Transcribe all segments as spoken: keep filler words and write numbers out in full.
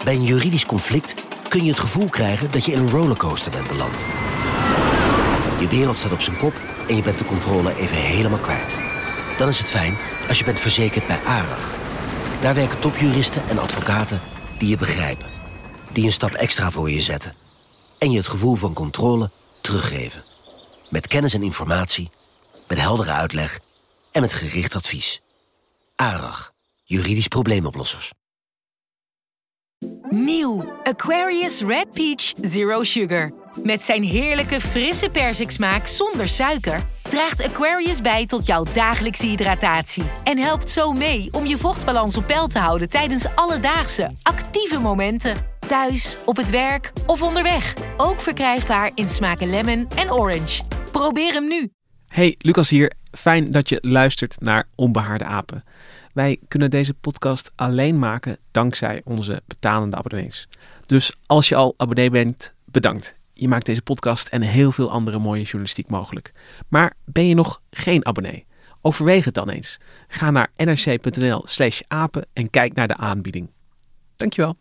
Bij een juridisch conflict kun je het gevoel krijgen dat je in een rollercoaster bent beland. Je wereld staat op zijn kop en je bent de controle even helemaal kwijt. Dan is het fijn als je bent verzekerd bij ARAG. Daar werken topjuristen en advocaten die je begrijpen. Die een stap extra voor je zetten. En je het gevoel van controle teruggeven. Met kennis en informatie, met heldere uitleg en met gericht advies. ARAG, juridisch probleemoplossers. Nieuw Aquarius Red Peach Zero Sugar. Met zijn heerlijke frisse persiksmaak zonder suiker draagt Aquarius bij tot jouw dagelijkse hydratatie. En helpt zo mee om je vochtbalans op peil te houden tijdens alledaagse, actieve momenten. Thuis, op het werk of onderweg. Ook verkrijgbaar in smaken lemon en orange. Probeer hem nu. Hey, Lucas hier. Fijn dat je luistert naar Onbehaarde Apen. Wij kunnen deze podcast alleen maken dankzij onze betalende abonnees. Dus als je al abonnee bent, bedankt. Je maakt deze podcast en heel veel andere mooie journalistiek mogelijk. Maar ben je nog geen abonnee? Overweeg het dan eens. Ga naar nrc.nl slash apen en kijk naar de aanbieding. Dankjewel.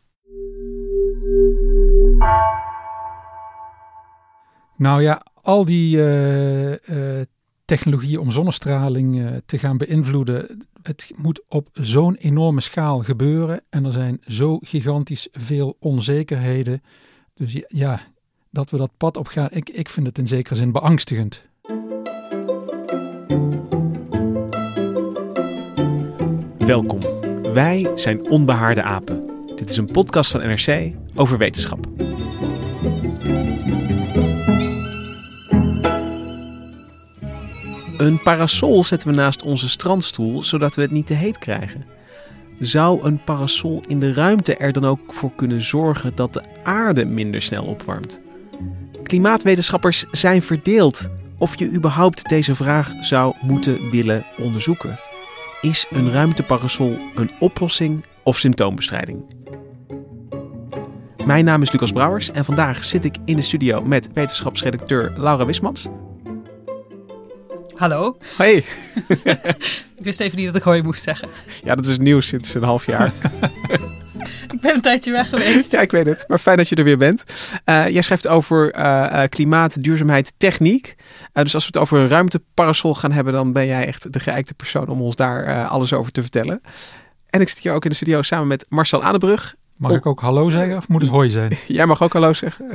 Nou ja, al die uh, uh, technologieën om zonnestraling uh, te gaan beïnvloeden, het moet op zo'n enorme schaal gebeuren. En er zijn zo gigantisch veel onzekerheden. Dus ja, dat we dat pad op gaan, ik, ik vind het in zekere zin beangstigend. Welkom. Wij zijn Onbehaarde Apen. Dit is een podcast van N R C over wetenschap. Een parasol zetten we naast onze strandstoel, zodat we het niet te heet krijgen. Zou een parasol in de ruimte er dan ook voor kunnen zorgen dat de aarde minder snel opwarmt? Klimaatwetenschappers zijn verdeeld of je überhaupt deze vraag zou moeten willen onderzoeken. Is een ruimteparasol een oplossing of symptoombestrijding? Mijn naam is Lucas Brouwers en vandaag zit ik in de studio met wetenschapsredacteur Laura Wismans. Hallo. Hey. Ik wist even niet dat ik hoi moest zeggen. Ja, dat is nieuw sinds een half jaar. Ik ben een tijdje weg geweest. Ja, ik weet het. Maar fijn dat je er weer bent. Uh, jij schrijft over uh, uh, klimaat, duurzaamheid, techniek. Uh, dus als we het over een ruimteparasol gaan hebben, dan ben jij echt de geëikte persoon om ons daar uh, alles over te vertellen. En ik zit hier ook in de studio samen met Marcel Adebrug. Mag oh. ik ook hallo zeggen of moet het hoi zijn? Jij mag ook hallo zeggen.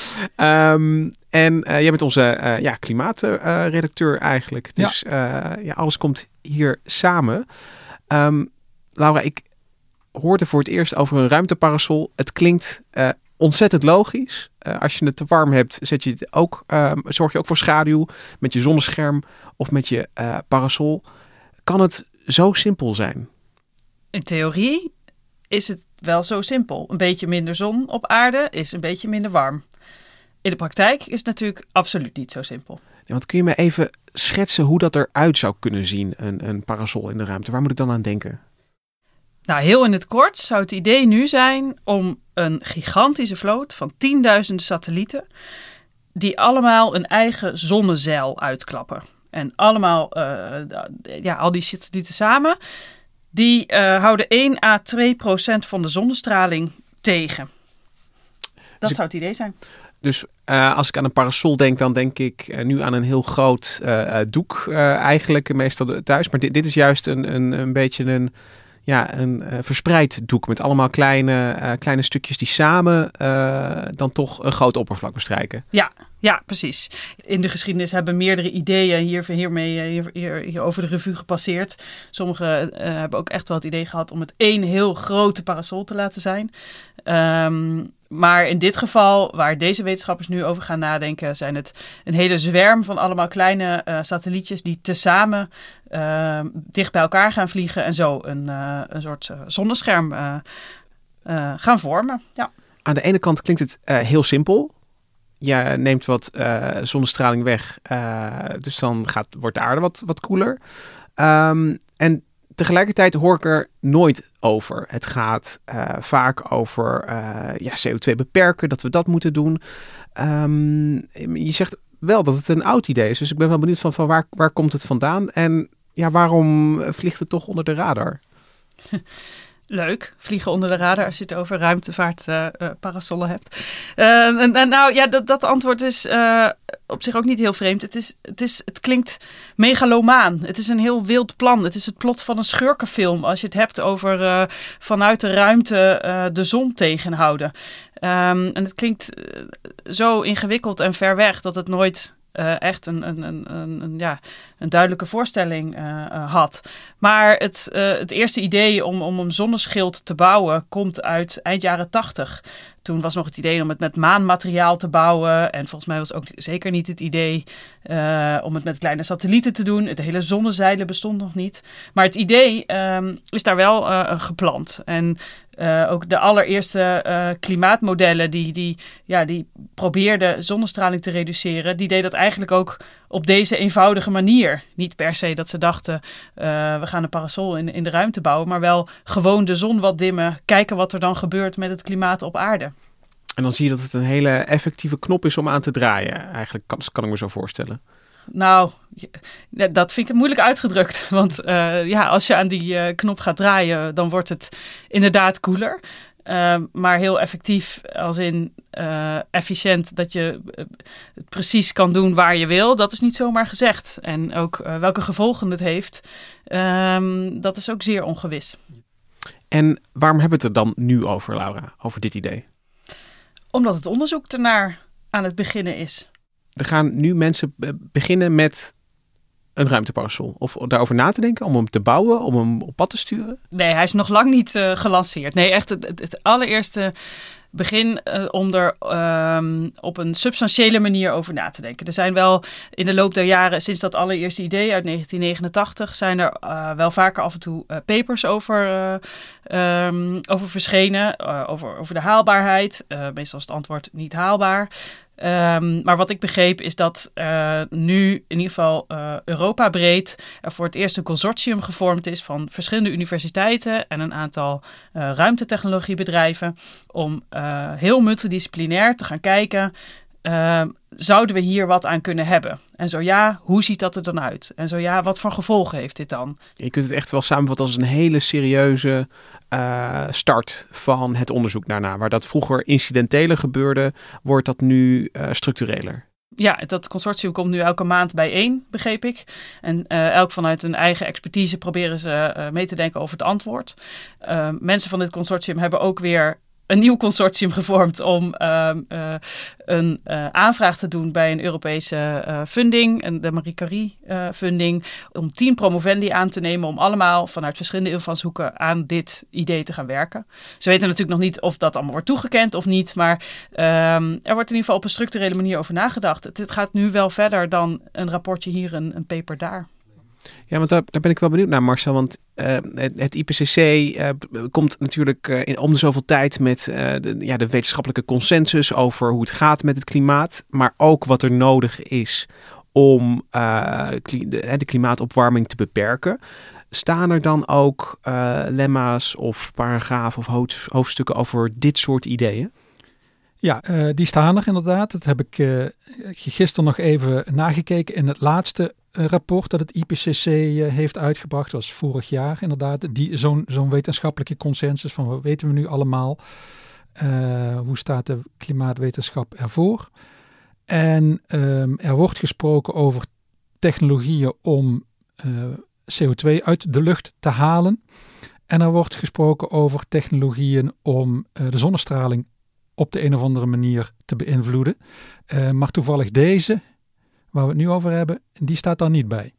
um, en uh, jij bent onze uh, ja, klimaatredacteur uh, eigenlijk. Dus ja. Uh, ja, alles komt hier samen. Um, Laura, ik hoorde voor het eerst over een ruimteparasol. Het klinkt uh, ontzettend logisch. Uh, als je het te warm hebt, zet je het ook, uh, zorg je ook voor schaduw met je zonnescherm of met je uh, parasol. Kan het zo simpel zijn? In theorie is het wel zo simpel. Een beetje minder zon op aarde is een beetje minder warm. In de praktijk is het natuurlijk absoluut niet zo simpel. Ja, want kun je me even schetsen hoe dat eruit zou kunnen zien, een, een parasol in de ruimte? Waar moet ik dan aan denken? Nou, heel in het kort zou het idee nu zijn om een gigantische vloot van tienduizenden satellieten, die allemaal een eigen zonnezeil uitklappen. En allemaal, uh, ja, al die satellieten samen, die uh, houden één à twee procent van de zonnestraling tegen. Dat dus zou het idee zijn. Dus uh, als ik aan een parasol denk, dan denk ik uh, nu aan een heel groot uh, doek uh, eigenlijk, meestal thuis. Maar dit, dit is juist een, een, een beetje een, ja, een uh, verspreid doek met allemaal kleine, uh, kleine stukjes die samen uh, dan toch een groot oppervlak bestrijken. Ja, ja, precies. In de geschiedenis hebben meerdere ideeën hier, hiermee hier, hier, hier over de revue gepasseerd. Sommigen uh, hebben ook echt wel het idee gehad om het één heel grote parasol te laten zijn. Um, Maar in dit geval, waar deze wetenschappers nu over gaan nadenken, zijn het een hele zwerm van allemaal kleine uh, satellietjes die tezamen uh, dicht bij elkaar gaan vliegen en zo een, uh, een soort uh, zonnescherm uh, uh, gaan vormen. Ja. Aan de ene kant klinkt het uh, heel simpel. Je neemt wat uh, zonnestraling weg, uh, dus dan gaat, wordt de aarde wat, wat koeler. Um, en tegelijkertijd hoor ik er nooit over. Het gaat uh, vaak over uh, ja, C O twee beperken, dat we dat moeten doen. Um, je zegt wel dat het een oud idee is, dus ik ben wel benieuwd van, van waar, waar komt het vandaan en ja, waarom vliegt het toch onder de radar? Leuk, vliegen onder de radar als je het over ruimtevaartparasollen uh, uh, hebt. Uh, en, en nou ja, dat, dat antwoord is uh, op zich ook niet heel vreemd. Het, is, het, is, het klinkt megalomaan. Het is een heel wild plan. Het is het plot van een schurkenfilm als je het hebt over uh, vanuit de ruimte uh, de zon tegenhouden. Um, en het klinkt uh, zo ingewikkeld en ver weg dat het nooit... Uh, echt een, een, een, een, een, ja, een duidelijke voorstelling uh, uh, had. Maar het, uh, het eerste idee om, om een zonneschild te bouwen komt uit eind jaren tachtig. Toen was nog het idee om het met maanmateriaal te bouwen. En volgens mij was ook zeker niet het idee uh, om het met kleine satellieten te doen. Het hele zonnezeilen bestond nog niet. Maar het idee um, is daar wel uh, geplant. En uh, ook de allereerste uh, klimaatmodellen die, die, ja, die probeerden zonnestraling te reduceren, die deden dat eigenlijk ook op deze eenvoudige manier. Niet per se dat ze dachten, uh, we gaan een parasol in, in de ruimte bouwen, maar wel gewoon de zon wat dimmen, kijken wat er dan gebeurt met het klimaat op aarde. En dan zie je dat het een hele effectieve knop is om aan te draaien. Eigenlijk kan, kan ik me zo voorstellen. Nou, dat vind ik moeilijk uitgedrukt. Want uh, ja, als je aan die uh, knop gaat draaien, dan wordt het inderdaad koeler. Uh, maar heel effectief, als in uh, efficiënt, dat je uh, het precies kan doen waar je wil. Dat is niet zomaar gezegd. En ook uh, welke gevolgen het heeft, um, dat is ook zeer ongewis. En waarom hebben we het er dan nu over, Laura? Over dit idee? Omdat het onderzoek ernaar aan het beginnen is. Er gaan nu mensen beginnen met een ruimteparasol. Of daarover na te denken, om hem te bouwen, om hem op pad te sturen? Nee, hij is nog lang niet uh, gelanceerd. Nee, echt het, het allereerste begin uh, om er um, op een substantiële manier over na te denken. Er zijn wel in de loop der jaren, sinds dat allereerste idee uit negentien negenentachtig, zijn er uh, wel vaker af en toe uh, papers over, uh, um, over verschenen. Uh, over, over de haalbaarheid. Uh, meestal is het antwoord niet haalbaar. Um, maar wat ik begreep is dat uh, nu in ieder geval uh, Europa breed er voor het eerst een consortium gevormd is van verschillende universiteiten en een aantal uh, ruimtetechnologiebedrijven om uh, heel multidisciplinair te gaan kijken, uh, zouden we hier wat aan kunnen hebben? En zo ja, hoe ziet dat er dan uit? En zo ja, wat voor gevolgen heeft dit dan? Je kunt het echt wel samenvatten als een hele serieuze uh, start van het onderzoek daarna. Waar dat vroeger incidenteler gebeurde, wordt dat nu uh, structureler. Ja, dat consortium komt nu elke maand bijeen, begreep ik. En uh, elk vanuit hun eigen expertise proberen ze uh, mee te denken over het antwoord. Uh, mensen van dit consortium hebben ook weer een nieuw consortium gevormd om uh, uh, een uh, aanvraag te doen bij een Europese uh, funding, de Marie Curie uh, funding, om tien promovendi aan te nemen om allemaal vanuit verschillende invalshoeken aan dit idee te gaan werken. Ze weten natuurlijk nog niet of dat allemaal wordt toegekend of niet, maar um, er wordt in ieder geval op een structurele manier over nagedacht. Het, het gaat nu wel verder dan een rapportje hier, een, een paper daar. Ja, want daar, daar ben ik wel benieuwd naar, Marcel. Want uh, het, het I P C C uh, komt natuurlijk uh, in, om de zoveel tijd met uh, de, ja, de wetenschappelijke consensus over hoe het gaat met het klimaat. Maar ook wat er nodig is om uh, kli- de, de klimaatopwarming te beperken. Staan er dan ook uh, lemma's of paragrafen of hoofd, hoofdstukken over dit soort ideeën? Ja, uh, die staan er inderdaad. Dat heb ik uh, gisteren nog even nagekeken in het laatste uh, rapport dat het I P C C uh, heeft uitgebracht. Dat was vorig jaar inderdaad. Die, zo'n, zo'n wetenschappelijke consensus van wat weten we nu allemaal? Uh, hoe staat de klimaatwetenschap ervoor? En um, er wordt gesproken over technologieën om uh, C O twee uit de lucht te halen. En er wordt gesproken over technologieën om uh, de zonnestraling op de een of andere manier te beïnvloeden. Uh, maar toevallig deze, waar we het nu over hebben, die staat daar niet bij.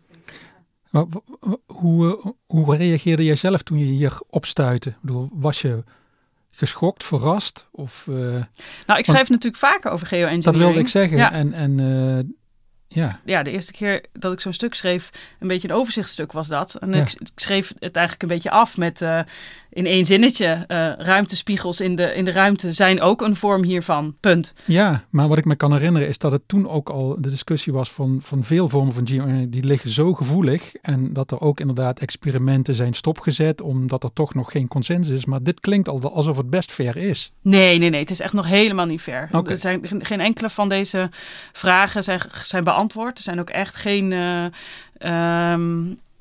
Maar, hoe, hoe reageerde jij zelf toen je hier opstuitte? Ik bedoel, was je geschokt, verrast? Of, uh, nou, ik schrijf want, natuurlijk vaker over geoengineering. Dat wilde ik zeggen. Ja. En, en, uh, ja. ja, de eerste keer dat ik zo'n stuk schreef, een beetje een overzichtstuk was dat. En ja. ik, ik schreef het eigenlijk een beetje af met uh, in één zinnetje. Uh, ruimtespiegels in de, in de ruimte zijn ook een vorm hiervan. Punt. Ja, maar wat ik me kan herinneren is dat het toen ook al de discussie was van, van veel vormen van geoengineering. Die liggen zo gevoelig en dat er ook inderdaad experimenten zijn stopgezet omdat er toch nog geen consensus is. Maar dit klinkt al alsof het best ver is. Nee, nee, nee. Het is echt nog helemaal niet ver. Okay. Er zijn geen enkele van deze vragen zijn, zijn beantwoord. Er zijn ook echt geen Uh, um,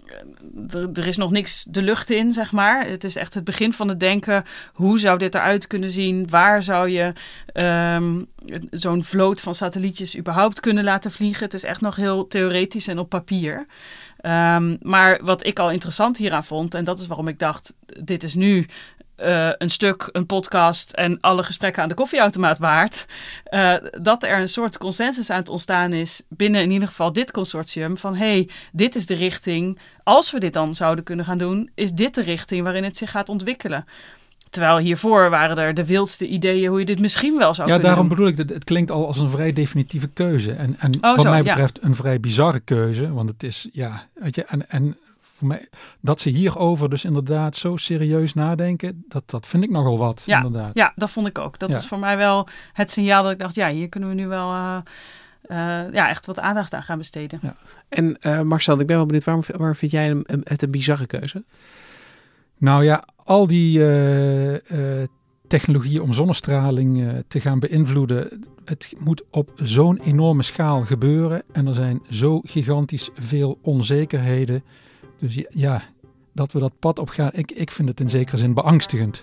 er, er is nog niks de lucht in, zeg maar. Het is echt het begin van het denken. Hoe zou dit eruit kunnen zien? Waar zou je um, zo'n vloot van satellietjes überhaupt kunnen laten vliegen? Het is echt nog heel theoretisch en op papier. Um, maar wat ik al interessant hieraan vond, en dat is waarom ik dacht, dit is nu uh, een stuk, een podcast en alle gesprekken aan de koffieautomaat waard, uh, dat er een soort consensus aan het ontstaan is binnen in ieder geval dit consortium van hey, dit is de richting, als we dit dan zouden kunnen gaan doen, is dit de richting waarin het zich gaat ontwikkelen. Terwijl hiervoor waren er de wildste ideeën hoe je dit misschien wel zou ja, kunnen doen. Ja, daarom doen. bedoel ik, het klinkt al als een vrij definitieve keuze. En, en oh, wat zo, mij ja. betreft een vrij bizarre keuze. Want het is, ja, weet je, en, en voor mij, dat ze hierover dus inderdaad zo serieus nadenken, dat, dat vind ik nogal wat, ja, inderdaad. Ja, dat vond ik ook. Dat ja. is voor mij wel het signaal dat ik dacht, ja, hier kunnen we nu wel uh, uh, ja, echt wat aandacht aan gaan besteden. Ja. En uh, Marcel, ik ben wel benieuwd, waarom, waarom vind jij een, een, het een bizarre keuze? Nou ja, al die uh, uh, technologieën om zonnestraling uh, te gaan beïnvloeden, het moet op zo'n enorme schaal gebeuren en er zijn zo gigantisch veel onzekerheden. Dus ja, dat we dat pad op gaan, ik, ik vind het in zekere zin beangstigend.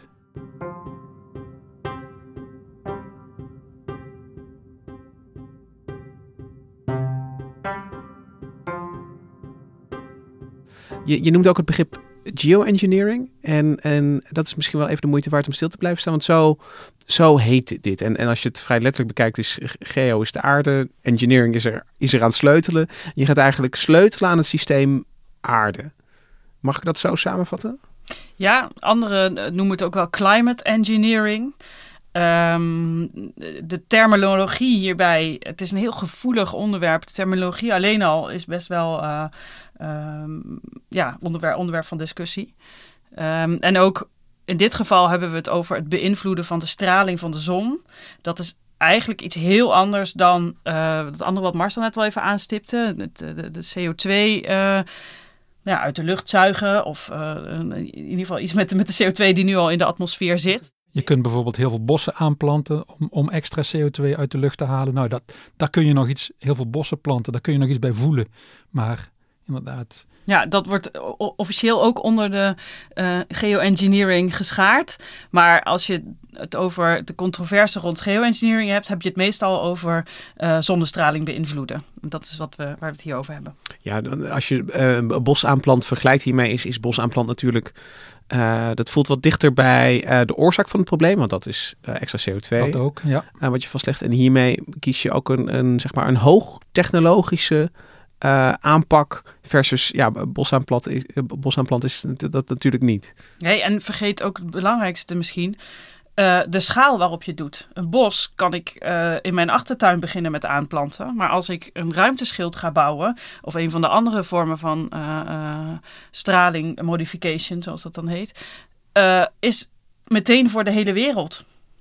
Je, je noemt ook het begrip geoengineering. En, en dat is misschien wel even de moeite waard om stil te blijven staan. Want zo, zo heet dit. En, en als je het vrij letterlijk bekijkt, is geo is de aarde. Engineering is er, is er aan het sleutelen. Je gaat eigenlijk sleutelen aan het systeem aarde. Mag ik dat zo samenvatten? Ja, anderen noemen het ook wel climate engineering. Um, de terminologie hierbij, het is een heel gevoelig onderwerp. De terminologie alleen al is best wel uh, um, ja, onderwerp, onderwerp van discussie. Um, en ook in dit geval hebben we het over het beïnvloeden van de straling van de zon. Dat is eigenlijk iets heel anders dan uh, het andere wat Marcel net wel even aanstipte. Het, de, de C O twee uh, ja, uit de lucht zuigen. Of uh, in ieder geval iets met de, met de C O twee die nu al in de atmosfeer zit. Je kunt bijvoorbeeld heel veel bossen aanplanten om, om extra C O twee uit de lucht te halen. Nou, dat, daar kun je nog iets, heel veel bossen planten, daar kun je nog iets bij voelen. Maar inderdaad. Ja, dat wordt officieel ook onder de uh, geoengineering geschaard. Maar als je het over de controverse rond geoengineering hebt, heb je het meestal over uh, zonnestraling beïnvloeden. Dat is wat we, waar we het hier over hebben. Ja, als je uh, bos aanplant vergelijkt hiermee, is, is bos aanplant natuurlijk... Uh, dat voelt wat dichter bij uh, de oorzaak van het probleem, want dat is uh, extra C O twee. Dat ook, ja. Uh, wat je vastlegt. En hiermee kies je ook een, een, zeg maar een hoogtechnologische uh, aanpak versus ja, bosaanplant is, bosaanplant is dat natuurlijk niet. Nee, en vergeet ook het belangrijkste misschien. Uh, de schaal waarop je het doet. Een bos kan ik uh, in mijn achtertuin beginnen met aanplanten. Maar als ik een ruimteschild ga bouwen, of een van de andere vormen van uh, uh, straling modification, zoals dat dan heet, uh, is meteen voor de hele wereld.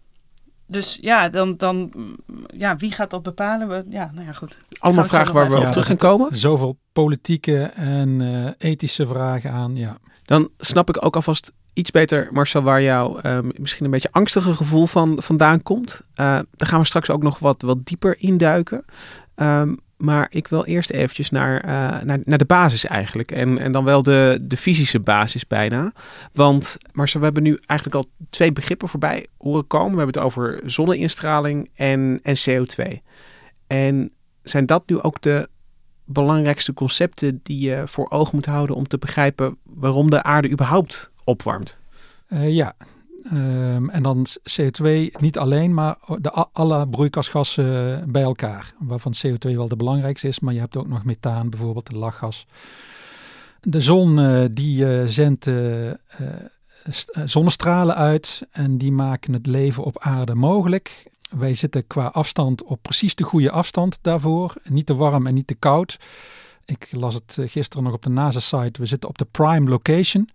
Dus ja, dan, dan ja, wie gaat dat bepalen? We, ja, nou ja, goed. Allemaal vragen waar we op terug gaan komen. Zoveel politieke en uh, ethische vragen aan, ja. Dan snap ik ook alvast iets beter, Marcel, waar jouw uh, misschien een beetje angstige gevoel van vandaan komt. Uh, daar gaan we straks ook nog wat, wat dieper induiken. Um, maar ik wil eerst eventjes naar, uh, naar, naar de basis eigenlijk. En, en dan wel de, de fysische basis bijna. Want Marcel, we hebben nu eigenlijk al twee begrippen voorbij horen komen. We hebben het over zonneinstraling en, en C O twee. En zijn dat nu ook de belangrijkste concepten die je voor ogen moet houden om te begrijpen waarom de aarde überhaupt opwarmt? Uh, ja, um, en dan C O twee niet alleen, maar de, alle broeikasgassen bij elkaar. Waarvan C O twee wel de belangrijkste is, maar je hebt ook nog methaan, bijvoorbeeld de lachgas. De zon uh, die uh, zendt uh, uh, zonnestralen uit en die maken het leven op aarde mogelijk. Wij zitten qua afstand op precies de goede afstand daarvoor. Niet te warm en niet te koud. Ik las het gisteren nog op de NASA-site. We zitten op de prime location,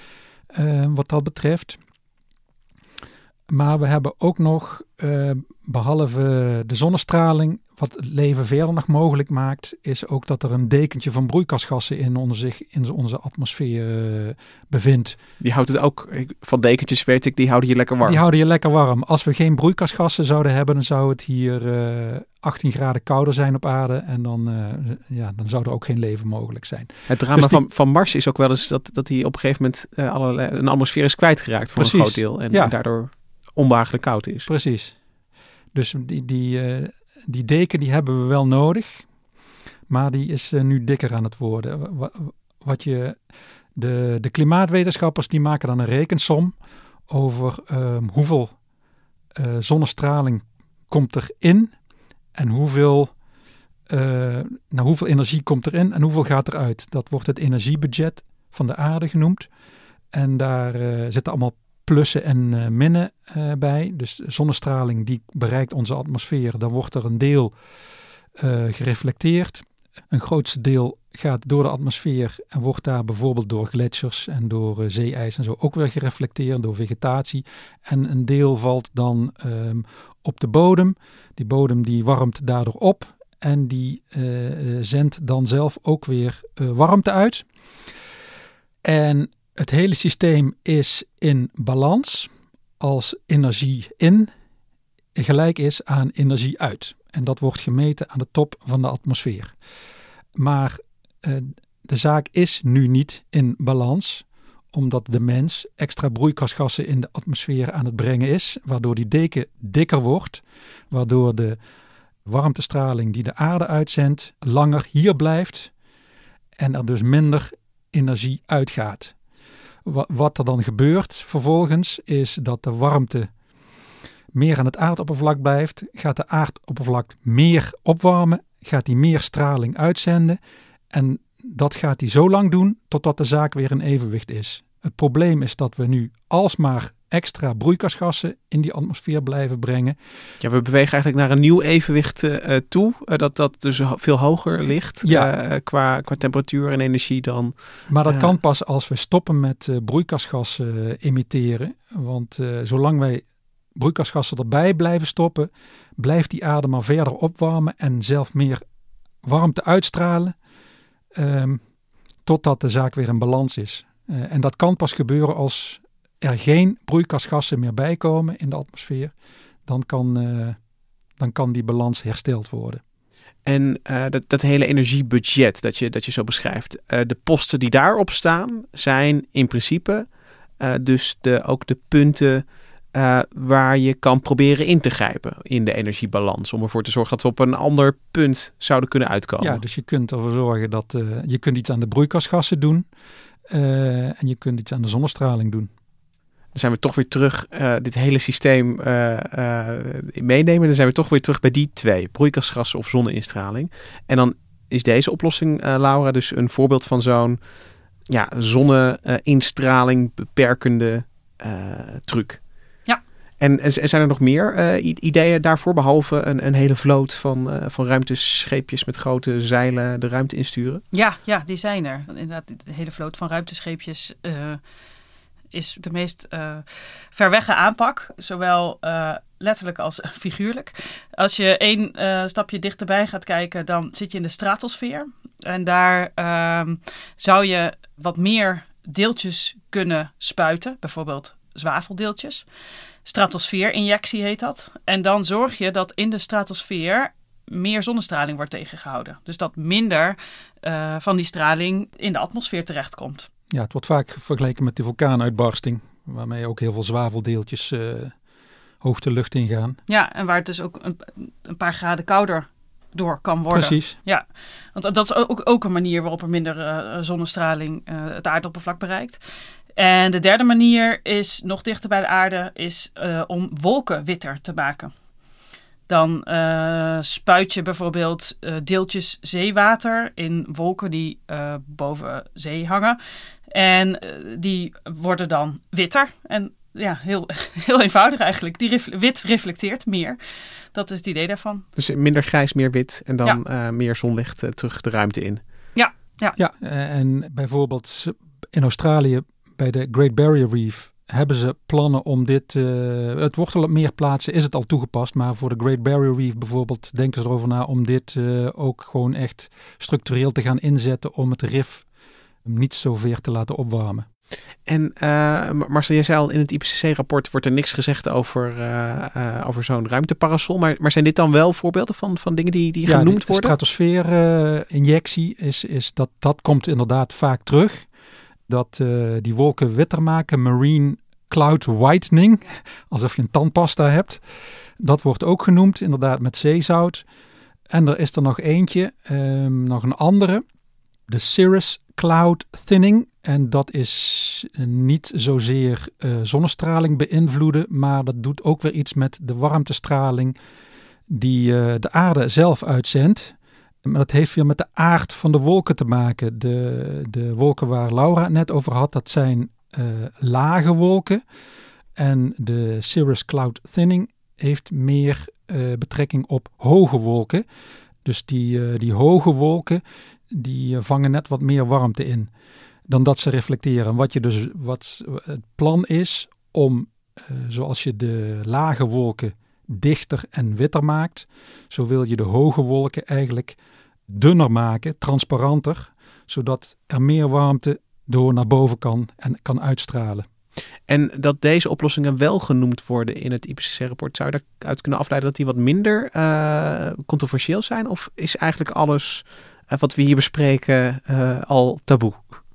uh, wat dat betreft. Maar we hebben ook nog, uh, behalve de zonnestraling, wat het leven verder nog mogelijk maakt, is ook dat er een dekentje van broeikasgassen in onze, zich in onze atmosfeer uh, bevindt. Die houdt het ook, van dekentjes weet ik, die houden je lekker warm. Die houden je lekker warm. Als we geen broeikasgassen zouden hebben, dan zou het hier uh, achttien graden kouder zijn op aarde. En dan, uh, ja, dan zou er ook geen leven mogelijk zijn. Het drama dus die, van, van Mars is ook wel eens dat, dat hij op een gegeven moment uh, allerlei, een atmosfeer is kwijtgeraakt voor precies, een groot deel. En, ja. en daardoor onbehaaglijk koud is. Precies. Dus die, die, uh, die deken die hebben we wel nodig. Maar die is uh, nu dikker aan het worden. Wat, wat je, de, de klimaatwetenschappers die maken dan een rekensom over uh, hoeveel uh, zonnestraling komt erin en hoeveel, uh, nou, hoeveel energie komt erin en hoeveel gaat eruit. Dat wordt het energiebudget van de aarde genoemd. En daar uh, zitten allemaal plussen en uh, minnen uh, bij. Dus zonnestraling die bereikt onze atmosfeer. Dan wordt er een deel uh, gereflecteerd. Een grootste deel gaat door de atmosfeer en wordt daar bijvoorbeeld door gletsjers en door uh, zeeijs en zo ook weer gereflecteerd, door vegetatie. En een deel valt dan um, op de bodem. Die bodem die warmt daardoor op en die uh, zendt dan zelf ook weer uh, warmte uit. En het hele systeem is in balans als energie in gelijk is aan energie uit. En dat wordt gemeten aan de top van de atmosfeer. Maar uh, de zaak is nu niet in balans, omdat de mens extra broeikasgassen in de atmosfeer aan het brengen is, waardoor die deken dikker wordt, waardoor de warmtestraling die de aarde uitzendt langer hier blijft en er dus minder energie uitgaat. Wat er dan gebeurt vervolgens is dat de warmte meer aan het aardoppervlak blijft, gaat de aardoppervlak meer opwarmen, gaat die meer straling uitzenden en dat gaat hij zo lang doen totdat de zaak weer in evenwicht is. Het probleem is dat we nu alsmaar extra broeikasgassen in die atmosfeer blijven brengen. Ja, we bewegen eigenlijk naar een nieuw evenwicht uh, toe, uh, dat dat dus veel hoger ligt ja. uh, qua, qua temperatuur en energie dan. Maar dat uh, kan pas als we stoppen met uh, broeikasgassen uh, emitteren, want uh, zolang wij broeikasgassen erbij blijven stoppen, blijft die aarde maar verder opwarmen en zelf meer warmte uitstralen, um, totdat de zaak weer in balans is. Uh, en dat kan pas gebeuren als er geen broeikasgassen meer bijkomen in de atmosfeer. Dan kan, uh, dan kan die balans hersteld worden. En uh, dat, dat hele energiebudget dat je, dat je zo beschrijft, uh, de posten die daarop staan zijn in principe uh, dus de, ook de punten Uh, waar je kan proberen in te grijpen in de energiebalans. Om ervoor te zorgen dat we op een ander punt zouden kunnen uitkomen. Ja, dus je kunt ervoor zorgen dat uh, je kunt iets aan de broeikasgassen doen. Uh, en je kunt iets aan de zonnestraling doen. Dan zijn we toch weer terug, uh, dit hele systeem uh, uh, meenemen. Dan zijn we toch weer terug bij die twee. Broeikasgassen of zonneinstraling. En dan is deze oplossing, uh, Laura, dus een voorbeeld van zo'n ja, zonneinstraling beperkende uh, truc. En, en zijn er nog meer uh, ideeën daarvoor, behalve een, een hele vloot van, uh, van ruimtescheepjes met grote zeilen de ruimte insturen? Ja, ja, die zijn er. Inderdaad, de hele vloot van ruimtescheepjes uh, is de meest uh, verwegge aanpak. Zowel uh, letterlijk als figuurlijk. Als je één uh, stapje dichterbij gaat kijken, dan zit je in de stratosfeer. En daar uh, zou je wat meer deeltjes kunnen spuiten, bijvoorbeeld zwaveldeeltjes. Stratosfeerinjectie heet dat. En dan zorg je dat in de stratosfeer meer zonnestraling wordt tegengehouden. Dus dat minder uh, van die straling in de atmosfeer terechtkomt. Ja, het wordt vaak vergeleken met de vulkaanuitbarsting, waarmee ook heel veel zwaveldeeltjes uh, hoog de lucht ingaan. Ja, en waar het dus ook een, een paar graden kouder door kan worden. Precies. Ja, want dat is ook, ook een manier waarop er minder uh, zonnestraling uh, het aardoppervlak bereikt. En de derde manier is, nog dichter bij de aarde, is uh, om wolken witter te maken. Dan uh, spuit je bijvoorbeeld uh, deeltjes zeewater in wolken die uh, boven zee hangen. En uh, die worden dan witter. En ja, heel, heel eenvoudig eigenlijk. Die ref- wit reflecteert meer. Dat is het idee daarvan. Dus minder grijs, meer wit en dan ja. uh, meer zonlicht uh, terug de ruimte in. Ja, ja. Ja, en bijvoorbeeld in Australië bij de Great Barrier Reef hebben ze plannen om dit... Uh, het wordt al op meer plaatsen, is het al toegepast. Maar voor de Great Barrier Reef bijvoorbeeld denken ze erover na om dit uh, ook gewoon echt structureel te gaan inzetten om het rif niet zover te laten opwarmen. En uh, Marcel, jij zei al, in het I P C C-rapport wordt er niks gezegd over, uh, uh, over zo'n ruimteparasol. Maar, maar zijn dit dan wel voorbeelden van, van dingen die, die ja, genoemd die worden? Stratosfeer-injectie uh, is, is dat, dat komt inderdaad vaak terug. Dat uh, die wolken witter maken, marine cloud whitening, alsof je een tandpasta hebt. Dat wordt ook genoemd, inderdaad met zeezout. En er is er nog eentje, um, nog een andere, de cirrus cloud thinning. En dat is niet zozeer uh, zonnestraling beïnvloeden, maar dat doet ook weer iets met de warmtestraling die uh, de aarde zelf uitzendt. Maar dat heeft weer met de aard van de wolken te maken. De, de wolken waar Laura het net over had, dat zijn uh, lage wolken. En de cirrus cloud thinning heeft meer uh, betrekking op hoge wolken. Dus die, uh, die hoge wolken, die uh, vangen net wat meer warmte in dan dat ze reflecteren. Wat, je dus, wat het plan is om, uh, zoals je de lage wolken dichter en witter maakt, zo wil je de hoge wolken eigenlijk dunner maken, transparanter, zodat er meer warmte door naar boven kan en kan uitstralen. En dat deze oplossingen wel genoemd worden in het I P C C-rapport, zou je daaruit kunnen afleiden dat die wat minder uh, controversieel zijn? Of is eigenlijk alles uh, wat we hier bespreken uh, al taboe?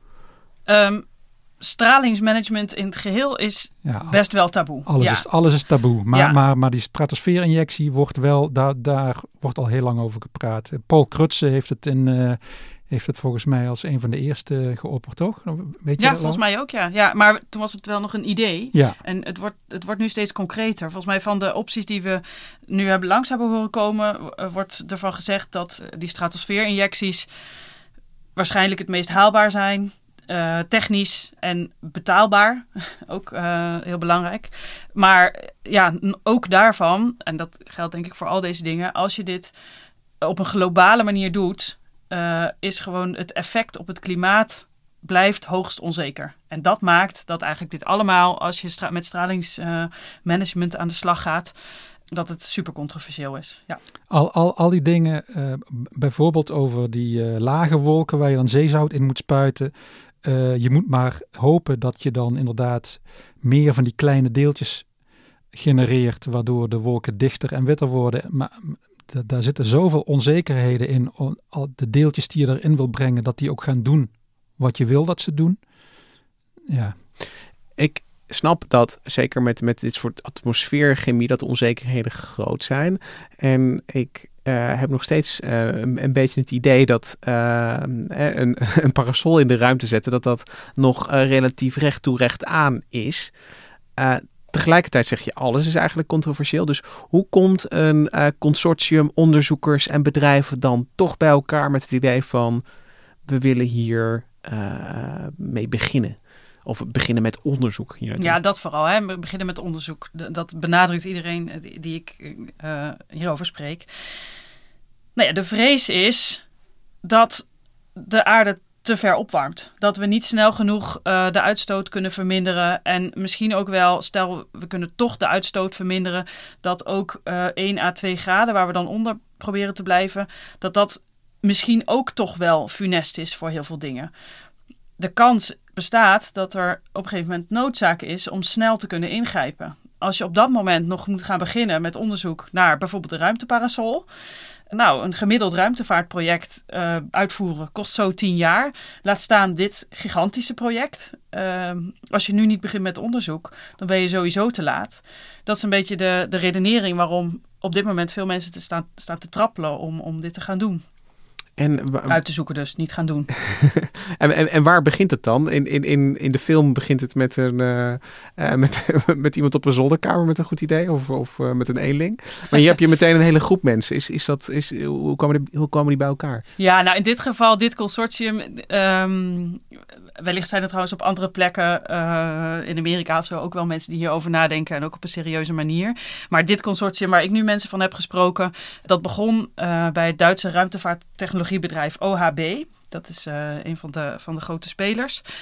Um, stralingsmanagement in het geheel is ja, best wel taboe. Alles, ja. is, alles is taboe. Maar, ja. maar, maar die stratosfeer-injectie wordt wel, daar, daar wordt al heel lang over gepraat. Paul Crutzen heeft het, in, uh, heeft het volgens mij als een van de eerste geopperd, toch? Weet je ja, volgens mij ook, ja. ja. Maar toen was het wel nog een idee. Ja. En het wordt, het wordt nu steeds concreter. Volgens mij van de opties die we nu hebben langs hebben horen komen, wordt ervan gezegd dat die stratosfeer-injecties waarschijnlijk het meest haalbaar zijn. Uh, technisch en betaalbaar, ook uh, heel belangrijk. Maar ja, ook daarvan, en dat geldt denk ik voor al deze dingen, als je dit op een globale manier doet, uh, is gewoon het effect op het klimaat blijft hoogst onzeker. En dat maakt dat eigenlijk dit allemaal, als je stra- met stralingsmanagement uh, aan de slag gaat, dat het super controversieel is. Ja. Al, al, al die dingen, uh, bijvoorbeeld over die uh, lage wolken waar je dan zeezout in moet spuiten. Uh, je moet maar hopen dat je dan inderdaad meer van die kleine deeltjes genereert, waardoor de wolken dichter en witter worden. Maar d- daar zitten zoveel onzekerheden in. Al de deeltjes die je erin wil brengen, dat die ook gaan doen wat je wil dat ze doen. Ja. Ik snap dat, zeker met, met dit soort atmosfeerchemie, dat de onzekerheden groot zijn. En ik uh, heb nog steeds uh, een, een beetje het idee dat uh, een, een parasol in de ruimte zetten, dat dat nog uh, relatief recht toe recht aan is. Uh, tegelijkertijd zeg je, alles is eigenlijk controversieel. Dus hoe komt een uh, consortium onderzoekers en bedrijven dan toch bij elkaar met het idee van, we willen hier uh, mee beginnen? Of beginnen met onderzoek hier. Ja, dat vooral. Hè. We beginnen met onderzoek. Dat benadrukt iedereen die, die ik uh, hierover spreek. Nou ja, de vrees is dat de aarde te ver opwarmt. Dat we niet snel genoeg uh, de uitstoot kunnen verminderen. En misschien ook wel, stel we kunnen toch de uitstoot verminderen, dat ook uh, één à twee graden, waar we dan onder proberen te blijven, dat dat misschien ook toch wel funest is voor heel veel dingen. De kans bestaat dat er op een gegeven moment noodzaak is om snel te kunnen ingrijpen. Als je op dat moment nog moet gaan beginnen met onderzoek naar bijvoorbeeld de ruimteparasol. Nou, een gemiddeld ruimtevaartproject uh, uitvoeren kost zo tien jaar. Laat staan dit gigantische project. Uh, als je nu niet begint met onderzoek, dan ben je sowieso te laat. Dat is een beetje de, de redenering waarom op dit moment veel mensen te staan, staan te trappelen om, om dit te gaan doen. En wa- uit te zoeken dus, niet gaan doen. en, en, en waar begint het dan? In, in, in, in de film begint het met, een, uh, uh, met, met iemand op een zolderkamer met een goed idee. Of, of uh, met een eenling. Maar hier heb je meteen een hele groep mensen. Is, is dat, is, hoe, komen die, hoe komen die bij elkaar? Ja, nou in dit geval, dit consortium. Um, wellicht zijn er trouwens op andere plekken uh, in Amerika of zo ook wel mensen die hierover nadenken. En ook op een serieuze manier. Maar dit consortium waar ik nu mensen van heb gesproken. Dat begon uh, bij het Duitse ruimtevaarttechnologie bedrijf O H B. Dat is uh, een van de, van de grote spelers.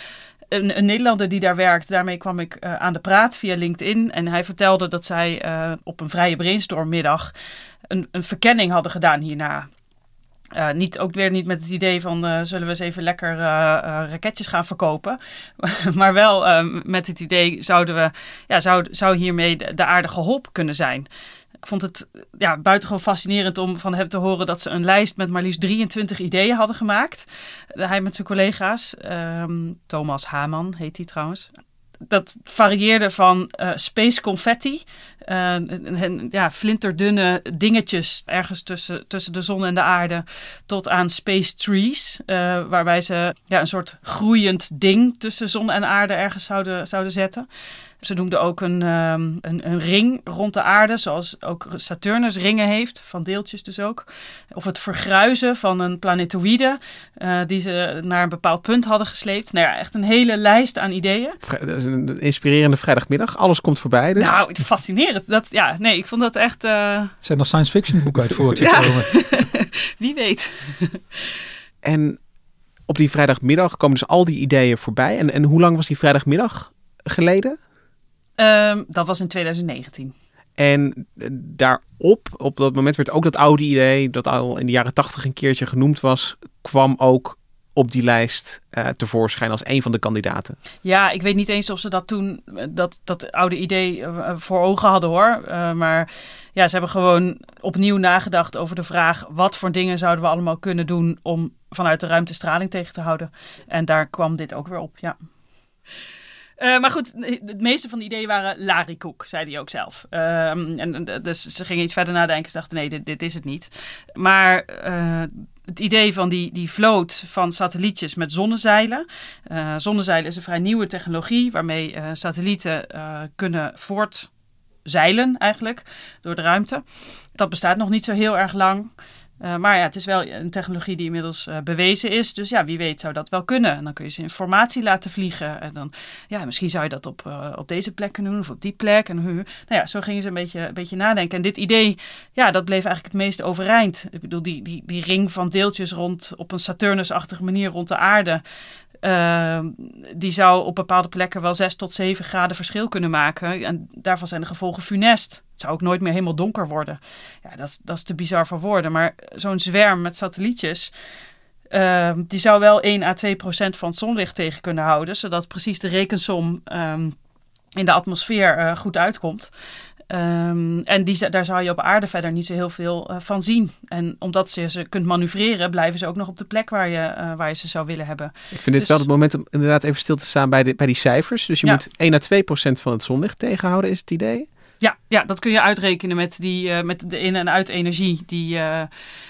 een, een Nederlander die daar werkt, daarmee kwam ik uh, aan de praat via LinkedIn. En hij vertelde dat zij uh, op een vrije brainstormmiddag een, een verkenning hadden gedaan hierna. Uh, niet, ook weer niet met het idee van uh, zullen we eens even lekker uh, uh, raketjes gaan verkopen. Maar wel uh, met het idee zouden we, ja, zou, zou hiermee de, de aarde geholpen kunnen zijn. Ik vond het ja, buitengewoon fascinerend om van hem te horen dat ze een lijst met maar liefst drieëntwintig ideeën hadden gemaakt. Hij met zijn collega's. Um, Thomas Haman heet hij trouwens. Dat varieerde van uh, space confetti, uh, en, en, ja, flinterdunne dingetjes ergens tussen, tussen de zon en de aarde, tot aan space trees, uh, waarbij ze ja, een soort groeiend ding tussen zon en aarde ergens zouden, zouden zetten. Ze noemden ook een, um, een, een ring rond de aarde, zoals ook Saturnus ringen heeft, van deeltjes dus ook. Of het vergruizen van een planetoïde, uh, die ze naar een bepaald punt hadden gesleept. Nou ja, echt een hele lijst aan ideeën. Dat is een inspirerende vrijdagmiddag. Alles komt voorbij. Dus. Nou, fascinerend. Dat, ja, nee, ik vond dat echt... Uh... Zijn er science fiction boeken uit voortgekomen? Ja. Wie weet. En op die vrijdagmiddag komen dus al die ideeën voorbij. En, en hoe lang was die vrijdagmiddag geleden? Um, dat was in twintig negentien. En daarop, op dat moment werd ook dat oude idee, dat al in de jaren tachtig een keertje genoemd was, kwam ook op die lijst uh, tevoorschijn als een van de kandidaten. Ja, ik weet niet eens of ze dat toen, dat, dat oude idee uh, voor ogen hadden hoor. Uh, maar ja, ze hebben gewoon opnieuw nagedacht over de vraag, wat voor dingen zouden we allemaal kunnen doen om vanuit de ruimte straling tegen te houden. En daar kwam dit ook weer op, ja. Uh, maar goed, het meeste van de ideeën waren larikoek, zei hij ook zelf. Um, en, dus ze gingen iets verder nadenken. Ze dachten, nee, dit, dit is het niet. Maar uh, het idee van die, die vloot van satellietjes met zonnezeilen. Uh, zonnezeilen is een vrij nieuwe technologie waarmee uh, satellieten uh, kunnen voortzeilen eigenlijk door de ruimte. Dat bestaat nog niet zo heel erg lang. Uh, maar ja, het is wel een technologie die inmiddels uh, bewezen is. Dus ja, wie weet zou dat wel kunnen. En dan kun je ze informatie laten vliegen. En dan, ja, misschien zou je dat op, uh, op deze plek kunnen doen of op die plek. En uh, nou ja, zo gingen ze een beetje, een beetje nadenken. En dit idee, ja, dat bleef eigenlijk het meest overeind. Ik bedoel, die, die, die ring van deeltjes rond op een Saturnus-achtige manier rond de aarde. Uh, die zou op bepaalde plekken wel zes tot zeven graden verschil kunnen maken. En daarvan zijn de gevolgen funest. Het zou ook nooit meer helemaal donker worden. Ja, dat is, dat is te bizar voor woorden. Maar zo'n zwerm met satellietjes, uh, die zou wel één à twee procent van het zonlicht tegen kunnen houden. Zodat precies de rekensom um, in de atmosfeer uh, goed uitkomt. Um, en die, daar zou je op aarde verder niet zo heel veel uh, van zien. En omdat je ze kunt manoeuvreren, blijven ze ook nog op de plek waar je, uh, waar je ze zou willen hebben. Ik vind dit dus, wel het moment om inderdaad even stil te staan bij, de, bij die cijfers. Dus je ja. moet één à twee procent van het zonlicht tegenhouden, is het idee? Ja, ja, dat kun je uitrekenen met, die, uh, met de in- en uit-energie. Die, uh,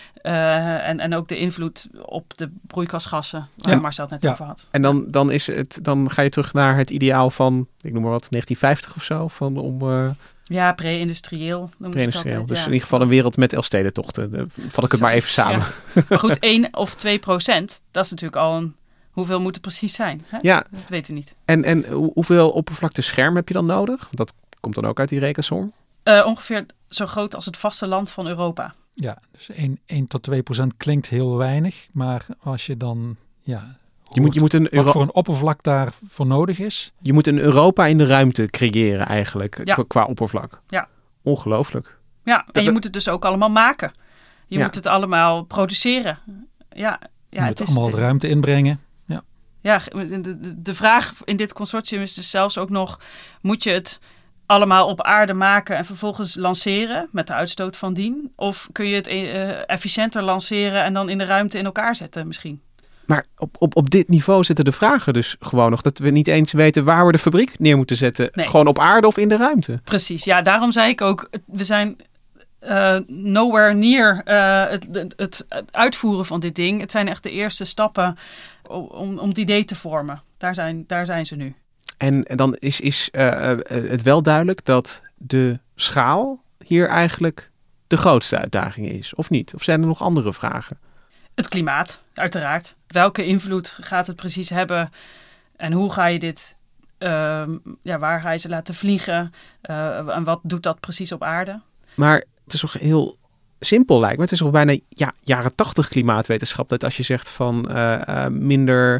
uh, en, en ook de invloed op de broeikasgassen, waar ja. Marcel het net ja. over had. En dan, dan, is het, dan ga je terug naar het ideaal van, ik noem maar wat, negentien vijftig of zo, van om... Uh, Ja, pre-industrieel. Pre-industrieel. Dus ja. in ieder geval een wereld met Elfstedentochten. Uh, vat ik het maar even samen. Ja. Maar goed, één of twee procent, dat is natuurlijk al een... Hoeveel moet het precies zijn? Hè? Ja. Dat weten we niet. En, en hoeveel oppervlakte scherm heb je dan nodig? Dat komt dan ook uit die rekensom? Uh, ongeveer zo groot als het vasteland van Europa. Ja, dus één tot twee procent klinkt heel weinig. Maar als je dan... ja. Je moet, je moet een Euro- wat voor een oppervlak daarvoor nodig is. Je moet een Europa in de ruimte creëren eigenlijk, ja. qua, qua oppervlak. Ja. Ongelooflijk. Ja, en je moet het dus ook allemaal maken. Je ja. moet het allemaal produceren. Ja, ja, je moet het allemaal de ruimte inbrengen. Ja, ja de, de, de vraag in dit consortium is dus zelfs ook nog... moet je het allemaal op aarde maken en vervolgens lanceren met de uitstoot van dien? Of kun je het uh, efficiënter lanceren en dan in de ruimte in elkaar zetten misschien? Maar op, op, op dit niveau zitten de vragen dus gewoon nog. Dat we niet eens weten waar we de fabriek neer moeten zetten. Nee. Gewoon op aarde of in de ruimte. Precies, ja, daarom zei ik ook, we zijn uh, nowhere near uh, het, het, het uitvoeren van dit ding. Het zijn echt de eerste stappen om, om het idee te vormen. Daar zijn, daar zijn ze nu. En, en dan is, is uh, het wel duidelijk dat de schaal hier eigenlijk de grootste uitdaging is. Of niet? Of zijn er nog andere vragen? Het klimaat, uiteraard. Welke invloed gaat het precies hebben? En hoe ga je dit, uh, ja, waar ga je ze laten vliegen? Uh, en wat doet dat precies op aarde? Maar het is toch heel simpel lijkt me. Het is toch bijna ja, jaren tachtig klimaatwetenschap. Dat als je zegt van uh, uh, minder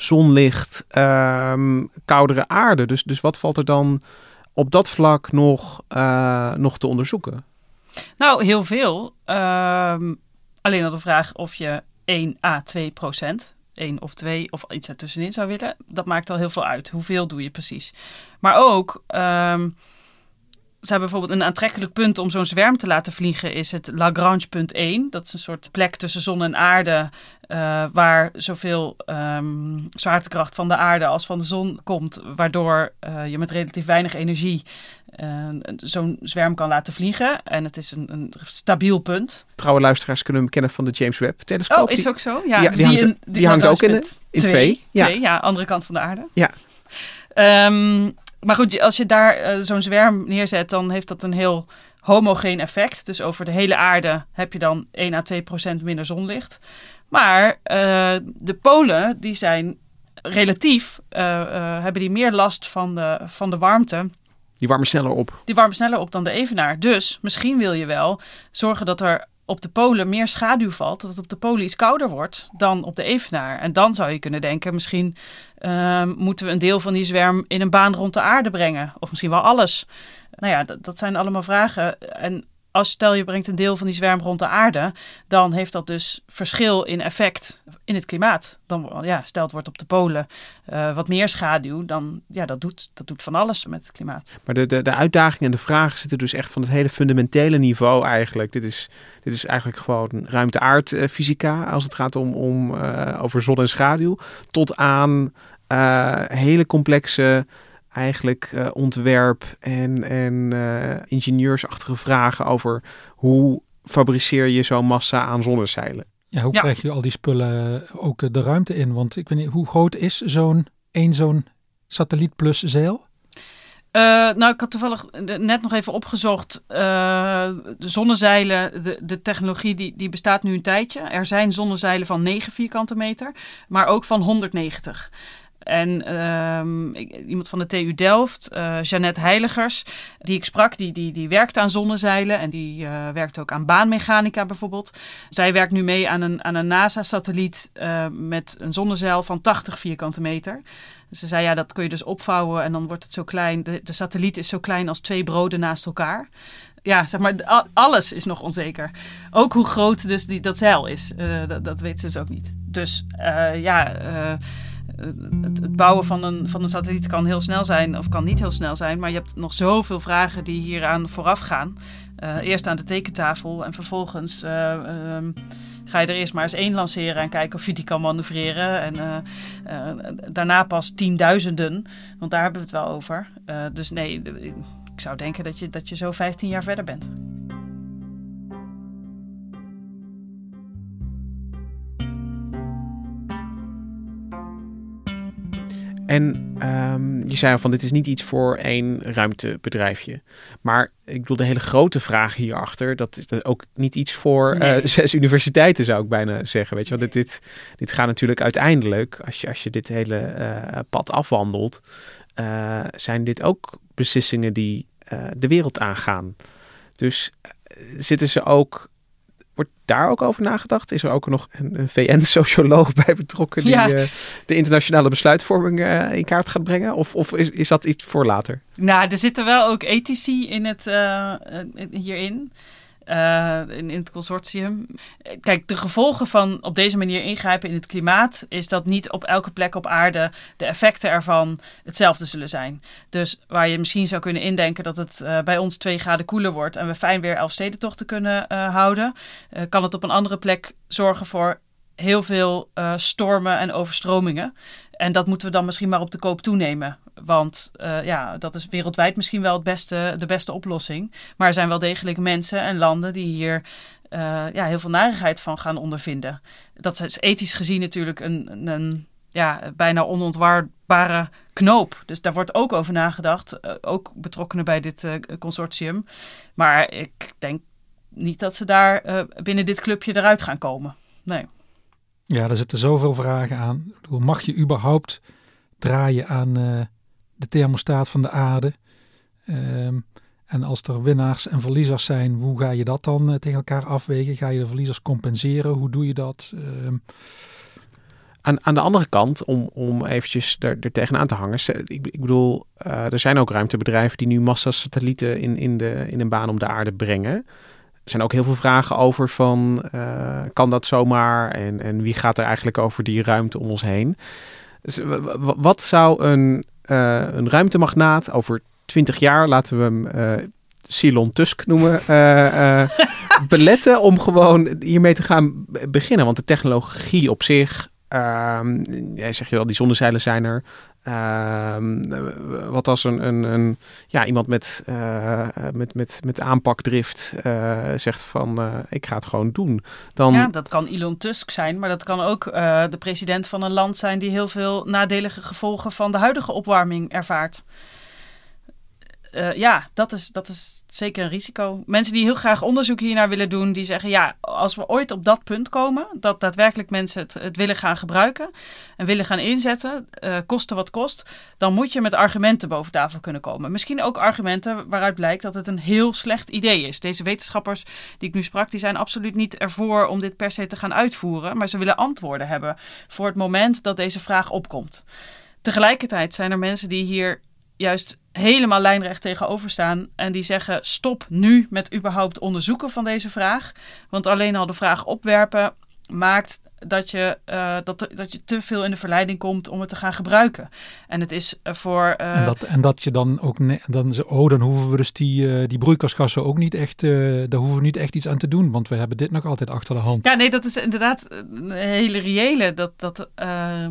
zonlicht, um, koudere aarde. Dus, dus wat valt er dan op dat vlak nog, uh, nog te onderzoeken? Nou, heel veel. Um, alleen al de vraag of je één à twee procent, één of twee of iets ertussenin zou willen. Dat maakt al heel veel uit. Hoeveel doe je precies? Maar ook... Um, Ze hebben bijvoorbeeld een aantrekkelijk punt om zo'n zwerm te laten vliegen is het Lagrange punt één. Dat is een soort plek tussen zon en aarde uh, waar zoveel um, zwaartekracht van de aarde als van de zon komt. Waardoor uh, je met relatief weinig energie uh, zo'n zwerm kan laten vliegen. En het is een, een stabiel punt. Trouwe luisteraars kunnen hem kennen van de James Webb telescoop. Oh, is ook zo? Ja, die, die, die hangt, in, die die hangt ook in, de, in twee. twee. Ja. twee, ja, andere kant van de aarde. Ja. Um, Maar goed, als je daar uh, zo'n zwerm neerzet, dan heeft dat een heel homogeen effect. Dus over de hele aarde heb je dan één à twee procent minder zonlicht. Maar uh, de polen, die zijn relatief, uh, uh, hebben die meer last van de, van de warmte. Die warmen sneller op. Die warmen sneller op dan de evenaar. Dus misschien wil je wel zorgen dat er op de polen meer schaduw valt, dat het op de polen iets kouder wordt dan op de evenaar. En dan zou je kunnen denken, misschien uh, moeten we een deel van die zwerm in een baan rond de aarde brengen. Of misschien wel alles. Nou ja, dat, dat zijn allemaal vragen. En als stel je brengt een deel van die zwerm rond de aarde, dan heeft dat dus verschil in effect in het klimaat. Dan, ja, stel het wordt op de polen uh, wat meer schaduw, dan ja, dat doet, dat doet van alles met het klimaat. Maar de, de, de uitdagingen en de vragen zitten dus echt van het hele fundamentele niveau eigenlijk. Dit is, dit is eigenlijk gewoon ruimte-aardfysica als het gaat om, om uh, over zon en schaduw. Tot aan uh, hele complexe eigenlijk uh, ontwerp en, en uh, ingenieursachtige vragen over hoe fabriceer je zo'n massa aan zonnezeilen. Ja, hoe ja. krijg je al die spullen ook de ruimte in? Want ik weet niet, hoe groot is zo'n één zo'n satelliet plus zeil? Uh, nou, ik had toevallig net nog even opgezocht. Uh, de zonnezeilen, de, de technologie die, die bestaat nu een tijdje. Er zijn zonnezeilen van negen vierkante meter, maar ook van honderdnegentig. En um, iemand van de T U Delft, uh, Jeannette Heiligers, die ik sprak, die, die, die werkt aan zonnezeilen en die uh, werkt ook aan baanmechanica bijvoorbeeld. Zij werkt nu mee aan een, aan een NASA-satelliet uh, met een zonnezeil van tachtig vierkante meter. Dus ze zei, ja, dat kun je dus opvouwen en dan wordt het zo klein. De, de satelliet is zo klein als twee broden naast elkaar. Ja, zeg maar, alles is nog onzeker. Ook hoe groot dus die, dat zeil is, uh, dat, dat weet ze dus ook niet. Dus uh, ja... Uh, Het, het bouwen van een, van een satelliet kan heel snel zijn of kan niet heel snel zijn. Maar je hebt nog zoveel vragen die hieraan vooraf gaan. Uh, eerst aan de tekentafel en vervolgens uh, um, ga je er eerst maar eens één lanceren en kijken of je die kan manoeuvreren. En uh, uh, daarna pas tienduizenden, want daar hebben we het wel over. Uh, dus nee, ik zou denken dat je, dat je zo vijftien jaar verder bent. En um, je zei al van dit is niet iets voor één ruimtebedrijfje. Maar ik bedoel de hele grote vraag hierachter, dat is dat ook niet iets voor nee. uh, zes universiteiten zou ik bijna zeggen. Weet je, want dit, dit, dit gaat natuurlijk uiteindelijk, als je, als je dit hele uh, pad afwandelt, uh, zijn dit ook beslissingen die uh, de wereld aangaan. Dus uh, zitten ze ook... Wordt daar ook over nagedacht? Is er ook nog een, een V N-socioloog bij betrokken die ja. uh, de internationale besluitvorming uh, in kaart gaat brengen? Of, of is, is dat iets voor later? Nou, er zitten wel ook ethici in het, uh, hierin. Uh, in, in het consortium. Kijk, de gevolgen van op deze manier ingrijpen in het klimaat is dat niet op elke plek op aarde de effecten ervan hetzelfde zullen zijn. Dus waar je misschien zou kunnen indenken dat het uh, bij ons twee graden koeler wordt en we fijn weer Elfstedentochten kunnen uh, houden, uh, kan het op een andere plek zorgen voor heel veel uh, stormen en overstromingen. En dat moeten we dan misschien maar op de koop toenemen. Want uh, ja, dat is wereldwijd misschien wel het beste, de beste oplossing. Maar er zijn wel degelijk mensen en landen die hier uh, ja, heel veel narigheid van gaan ondervinden. Dat is ethisch gezien natuurlijk een, een, een ja, bijna onontwarbare knoop. Dus daar wordt ook over nagedacht. Uh, ook betrokkenen bij dit uh, consortium. Maar ik denk niet dat ze daar uh, binnen dit clubje eruit gaan komen. Nee. Ja, er zitten zoveel vragen aan. Mag je überhaupt draaien aan uh, de thermostaat van de aarde? Um, en als er winnaars en verliezers zijn, hoe ga je dat dan uh, tegen elkaar afwegen? Ga je de verliezers compenseren? Hoe doe je dat? Um... Aan, aan de andere kant, om, om eventjes er, er tegenaan te hangen. Ik, ik bedoel, uh, er zijn ook ruimtebedrijven die nu massa satellieten in, in, de, in een baan om de aarde brengen. Er zijn ook heel veel vragen over van, uh, kan dat zomaar? En, en wie gaat er eigenlijk over die ruimte om ons heen? Dus, w- w- wat zou een, uh, een ruimtemagnaat over twintig jaar, laten we hem uh, Elon Musk noemen, uh, uh, beletten om gewoon hiermee te gaan beginnen? Want de technologie op zich, Um, jij zegt je wel, die zonnezeilen zijn er. Um, wat als een, een, een ja, iemand met, uh, met, met, met aanpakdrift uh, zegt van uh, ik ga het gewoon doen. Dan... Ja, dat kan Elon Musk zijn, maar dat kan ook uh, de president van een land zijn die heel veel nadelige gevolgen van de huidige opwarming ervaart. Uh, ja, dat is, dat is zeker een risico. Mensen die heel graag onderzoek hiernaar willen doen, die zeggen ja, als we ooit op dat punt komen, dat daadwerkelijk mensen het, het willen gaan gebruiken en willen gaan inzetten, uh, koste wat kost, dan moet je met argumenten boven tafel kunnen komen. Misschien ook argumenten waaruit blijkt dat het een heel slecht idee is. Deze wetenschappers die ik nu sprak, die zijn absoluut niet ervoor om dit per se te gaan uitvoeren, maar ze willen antwoorden hebben voor het moment dat deze vraag opkomt. Tegelijkertijd zijn er mensen die hier juist helemaal lijnrecht tegenover staan en die zeggen stop nu met überhaupt onderzoeken van deze vraag. Want alleen al de vraag opwerpen maakt dat je, uh, dat, dat je te veel in de verleiding komt om het te gaan gebruiken. En het is voor... Uh... En, dat, en dat je dan ook... Ne- dan, oh, dan hoeven we dus die, uh, die broeikasgassen ook niet echt... Uh, daar hoeven we niet echt iets aan te doen, want we hebben dit nog altijd achter de hand. Ja, nee, dat is inderdaad een hele reële. Dat, dat uh,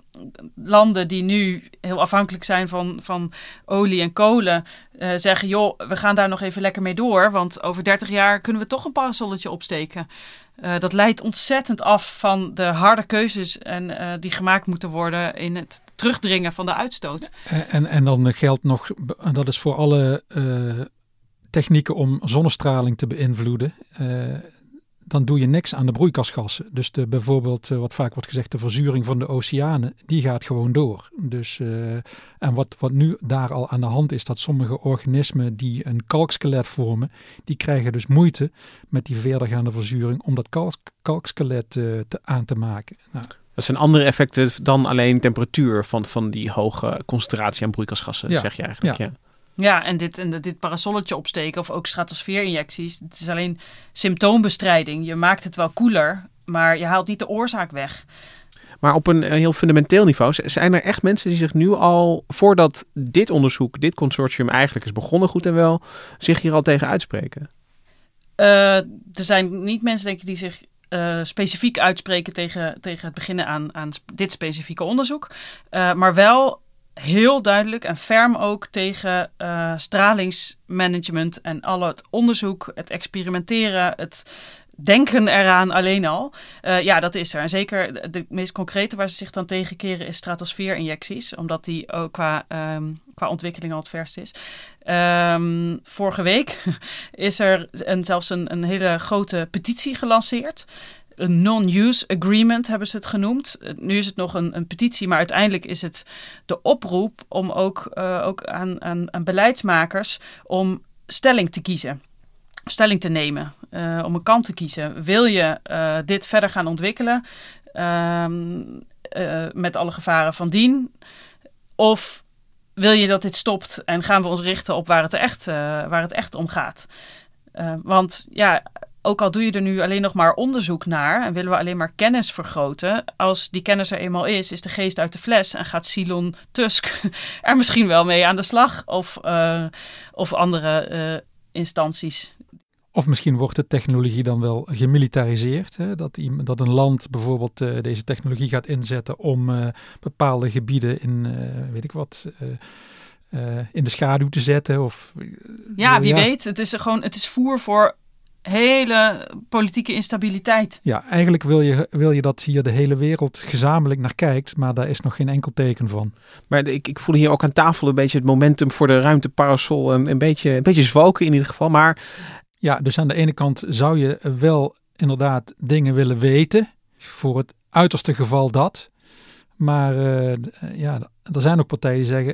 landen die nu heel afhankelijk zijn van, van olie en kolen... Uh, zeggen, joh, we gaan daar nog even lekker mee door, want over dertig jaar kunnen we toch een parasolletje opsteken. Uh, dat leidt ontzettend af van de harde keuzes en, uh, die gemaakt moeten worden in het terugdringen van de uitstoot. En, en dan geldt nog, dat is voor alle uh, technieken om zonnestraling te beïnvloeden, uh, dan doe je niks aan de broeikasgassen. Dus de, bijvoorbeeld, uh, wat vaak wordt gezegd, de verzuring van de oceanen, die gaat gewoon door. Dus, uh, en wat, wat nu daar al aan de hand is, dat sommige organismen die een kalkskelet vormen, die krijgen dus moeite met die verdergaande verzuring om dat kalk, kalkskelet uh, te, aan te maken. Nou, dat zijn andere effecten dan alleen temperatuur van, van die hoge concentratie aan broeikasgassen, ja, zeg je eigenlijk. Ja. ja. Ja, en dit, en dit parasolletje opsteken of ook stratosfeerinjecties, het is alleen symptoombestrijding. Je maakt het wel koeler, maar je haalt niet de oorzaak weg. Maar op een heel fundamenteel niveau, zijn er echt mensen die zich nu al, voordat dit onderzoek, dit consortium eigenlijk is begonnen goed en wel, zich hier al tegen uitspreken? Uh, er zijn niet mensen, denk ik, die zich uh, specifiek uitspreken tegen, tegen het beginnen aan, aan dit specifieke onderzoek. Uh, maar wel heel duidelijk en ferm ook tegen uh, stralingsmanagement en al het onderzoek, het experimenteren, het denken eraan alleen al. Uh, ja, dat is er. En zeker de, de meest concrete waar ze zich dan tegen keren is stratosfeerinjecties, omdat die ook qua, um, qua ontwikkeling al het verst is. Um, vorige week is er een, zelfs een, een hele grote petitie gelanceerd. Een non-use agreement hebben ze het genoemd. Nu is het nog een, een petitie, maar uiteindelijk is het de oproep om ook, uh, ook aan, aan, aan beleidsmakers om stelling te kiezen. Stelling te nemen, uh, om een kant te kiezen. Wil je uh, dit verder gaan ontwikkelen uh, uh, met alle gevaren van dien? Of wil je dat dit stopt en gaan we ons richten op waar het echt, uh, waar het echt om gaat? Uh, want ja, ook al doe je er nu alleen nog maar onderzoek naar en willen we alleen maar kennis vergroten, als die kennis er eenmaal is, is de geest uit de fles en gaat Elon Musk er misschien wel mee aan de slag of, uh, of andere uh, instanties. Of misschien wordt de technologie dan wel gemilitariseerd. Hè? Dat, dat een land bijvoorbeeld uh, deze technologie gaat inzetten om uh, bepaalde gebieden in, uh, weet ik wat, uh, uh, in de schaduw te zetten. Of, uh, ja, wie ja. weet. Het is gewoon, het is voer voor hele politieke instabiliteit. Ja, eigenlijk wil je, wil je dat hier de hele wereld gezamenlijk naar kijkt, maar daar is nog geen enkel teken van. Maar de, ik, ik voel hier ook aan tafel een beetje het momentum voor de ruimteparasol een, een, beetje, een beetje zwalken in ieder geval, maar... Ja, dus aan de ene kant zou je wel inderdaad dingen willen weten, voor het uiterste geval dat. Maar uh, ja, er zijn ook partijen die zeggen,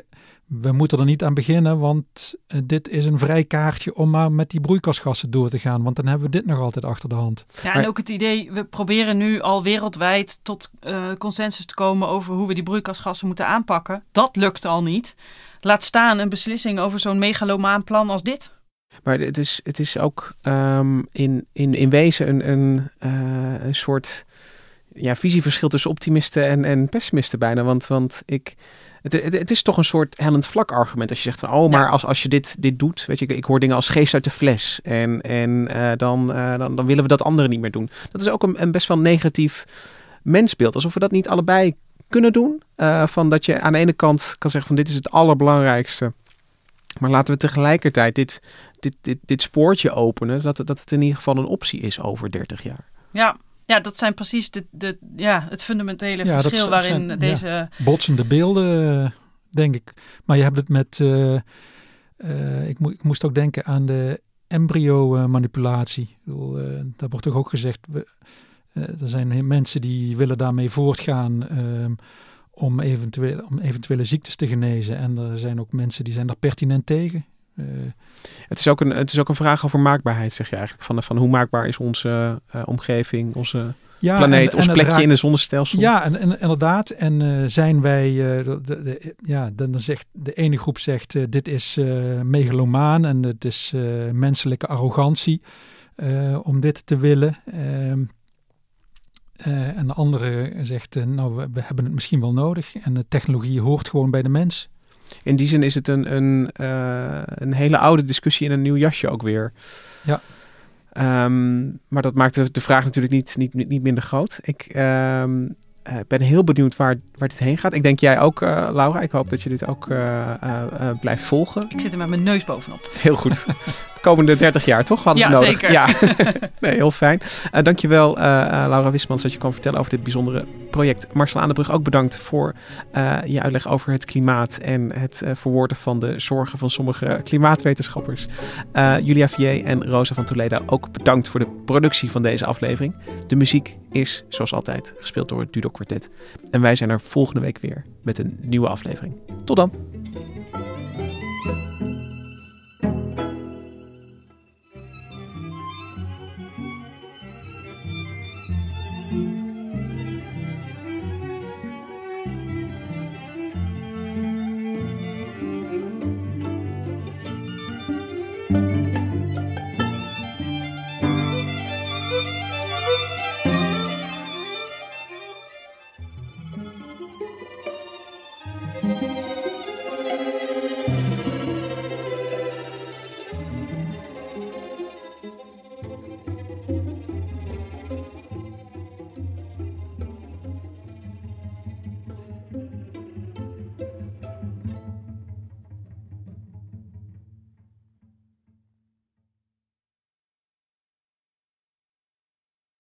we moeten er niet aan beginnen, want uh, dit is een vrij kaartje om maar met die broeikasgassen door te gaan. Want dan hebben we dit nog altijd achter de hand. Ja, en ook het idee, we proberen nu al wereldwijd tot uh, consensus te komen over hoe we die broeikasgassen moeten aanpakken. Dat lukt al niet. Laat staan een beslissing over zo'n megalomaan plan als dit. Maar het is, het is ook um, in, in, in wezen een, een, uh, een soort ja, visieverschil tussen optimisten en, en pessimisten bijna. Want, want ik, het, het, het is toch een soort hellend vlak argument. Als je zegt van, oh, maar ja. als, als je dit, dit doet, weet je, ik, ik hoor dingen als geest uit de fles. En, en uh, dan, uh, dan, dan willen we dat anderen niet meer doen. Dat is ook een, een best wel negatief mensbeeld. Alsof we dat niet allebei kunnen doen. Uh, van dat je aan de ene kant kan zeggen van, dit is het allerbelangrijkste. Maar laten we tegelijkertijd dit, dit, dit, dit spoortje openen, dat, dat het in ieder geval een optie is over dertig jaar. Ja, ja dat zijn precies de, de, ja, het fundamentele ja, verschil dat waarin zijn, deze... Ja, botsende beelden, denk ik. Maar je hebt het met... Uh, uh, ik, mo- ik moest ook denken aan de embryo-manipulatie. Ik bedoel, uh, daar wordt toch ook gezegd... We, uh, er zijn mensen die willen daarmee voortgaan... Uh, Om eventuele, om eventuele ziektes te genezen. En er zijn ook mensen die zijn daar pertinent tegen. Uh, het, is ook een, het is ook een vraag over maakbaarheid, zeg je eigenlijk. Van, van hoe maakbaar is onze uh, omgeving, onze ja, planeet, en, ons en plekje raakt, in de zonnestelsel? Ja, en, en, inderdaad. En uh, zijn wij... Uh, de, de, ja, dan zegt de ene groep zegt... Uh, dit is uh, megalomaan en het is uh, menselijke arrogantie... Uh, om dit te willen... Uh, Uh, en de andere zegt, uh, nou, we, we hebben het misschien wel nodig. En de technologie hoort gewoon bij de mens. In die zin is het een, een, uh, een hele oude discussie in een nieuw jasje ook weer. Ja. Um, maar dat maakt de, de vraag natuurlijk niet, niet, niet minder groot. Ik um, uh, ben heel benieuwd waar, waar dit heen gaat. Ik denk jij ook, uh, Laura. Ik hoop dat je dit ook uh, uh, uh, blijft volgen. Ik zit er met mijn neus bovenop. Heel goed. Komende dertig jaar, toch? Hadden ja, ze nodig. Zeker. Ja, nee, heel fijn. Uh, dankjewel, uh, uh, Laura Wismans, dat je kwam vertellen over dit bijzondere project. Marcel Aan de Brug, ook bedankt voor uh, je uitleg over het klimaat en het uh, verwoorden van de zorgen van sommige klimaatwetenschappers. Uh, Julia Vier en Rosa van Toledo, ook bedankt voor de productie van deze aflevering. De muziek is, zoals altijd, gespeeld door het Dudok Kwartet. En wij zijn er volgende week weer met een nieuwe aflevering. Tot dan!